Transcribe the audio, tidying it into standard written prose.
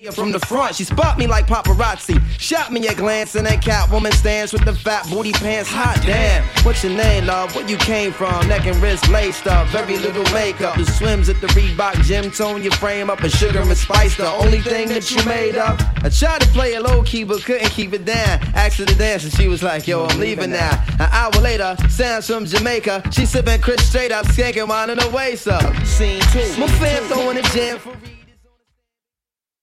From the front, she spot me like paparazzi. Shot me a glance and that Catwoman stands with the fat booty pants. Hot damn, what's your name, love? Where you came from? Neck and wrist laced up, very little makeup. The swims at the Reebok gym, tone your frame up, and sugar and spice, the only thing that you made up. I tried to play it low key, but couldn't keep it down. Asked her to dance and she was like, yo, I'm leaving now. An hour later, sounds from Jamaica. She sipping Chris straight up, skanking, winding her waist up. Scene 2, my fam throwing a jam for